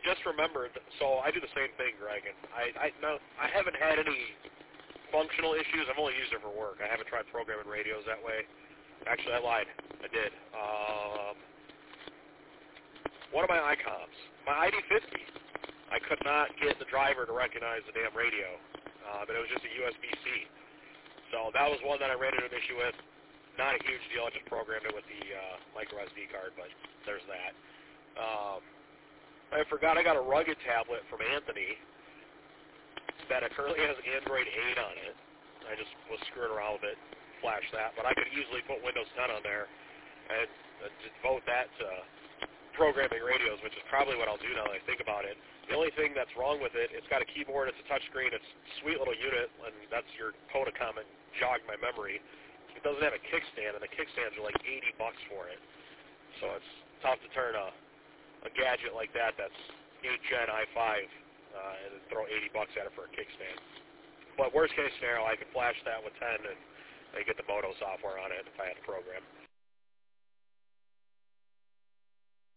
just remembered, so I do the same thing, Greg, and I haven't had any functional issues. I've only used it for work. I haven't tried programming radios that way. Actually, I lied. I did. One of my ICOMs, my ID50, I could not get the driver to recognize the damn radio, but it was just a USB-C. So that was one that I ran into an issue with. Not a huge deal. I just programmed it with the micro SD card, but there's that. I forgot I got a rugged tablet from Anthony that currently has Android 8 on it. I just was screwing around with it, flashed that, but I could easily put Windows 10 on there and devote that to programming radios, which is probably what I'll do now that I think about it. The only thing that's wrong with it, it's got a keyboard, it's a touchscreen, it's a sweet little unit, and that's your Kodacom, and jogged my memory. It doesn't have a kickstand, and the kickstands are like $80 for it. So it's tough to turn a gadget like that that's 8 Gen i5 and throw $80 at it for a kickstand. But worst case scenario, I could flash that with 10 and get the Moto software on it if I had to program.